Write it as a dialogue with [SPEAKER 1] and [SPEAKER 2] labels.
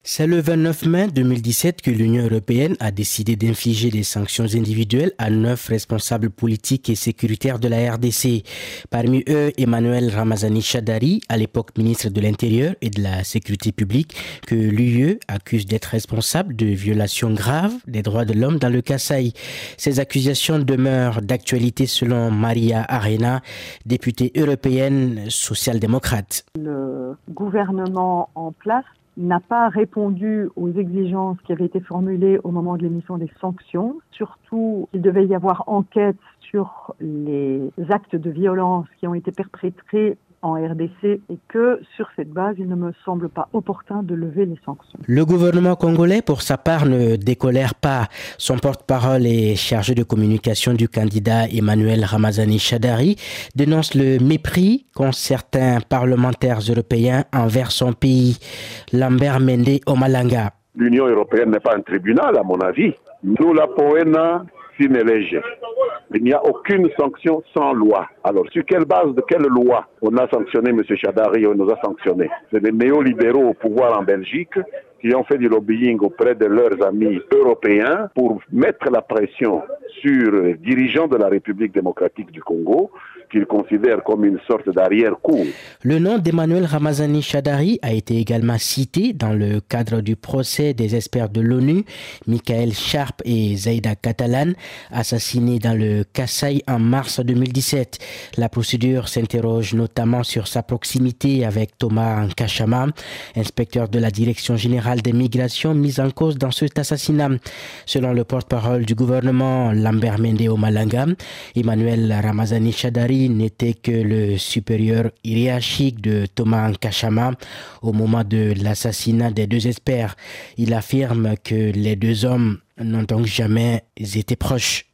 [SPEAKER 1] C'est le 29 mai 2017 que l'Union européenne a décidé d'infliger des sanctions individuelles à 9 responsables politiques et sécuritaires de la RDC. Parmi eux, Emmanuel Ramazani Shadary, à l'époque ministre de l'Intérieur et de la Sécurité publique, que l'UE accuse d'être responsable de violations graves des droits de l'homme dans le Kasaï. Ces accusations demeurent d'actualité selon Maria Arena, députée européenne social-démocrate.
[SPEAKER 2] Le gouvernement en place n'a pas répondu aux exigences qui avaient été formulées au moment de l'émission des sanctions. Surtout, il devait y avoir enquête sur les actes de violence qui ont été perpétrés en RDC et que, sur cette base, il ne me semble pas opportun de lever les sanctions.
[SPEAKER 1] Le gouvernement congolais, pour sa part, ne décolère pas. Son porte-parole et chargé de communication du candidat Emmanuel Ramazani Shadary dénonce le mépris qu'ont certains parlementaires européens envers son pays. Lambert Mende Omalanga.
[SPEAKER 3] L'Union européenne n'est pas un tribunal, à mon avis. Nous, la Poena, sine lege. Il n'y a aucune sanction sans loi. Alors, sur quelle base de quelle loi on a sanctionné M. Shadary, on nous a sanctionné? C'est des néolibéraux au pouvoir en Belgique qui ont fait du lobbying auprès de leurs amis européens pour mettre la pression sur les dirigeants de la République démocratique du Congo, qu'ils considèrent comme une sorte d'arrière-cour.
[SPEAKER 1] Le nom d'Emmanuel Ramazani Shadary a été également cité dans le cadre du procès des experts de l'ONU, Michael Sharp et Zaida Catalan, assassinés dans le Kasaï en mars 2017. La procédure s'interroge notamment sur sa proximité avec Thomas Nkashama, inspecteur de la Direction générale des migrations mis en cause dans cet assassinat. Selon le porte-parole du gouvernement, Lambert Mende Omalanga, Emmanuel Ramazani Shadary n'était que le supérieur hiérarchique de Thomas Nkashama au moment de l'assassinat des deux experts. Il affirme que les deux hommes n'ont donc jamais été proches.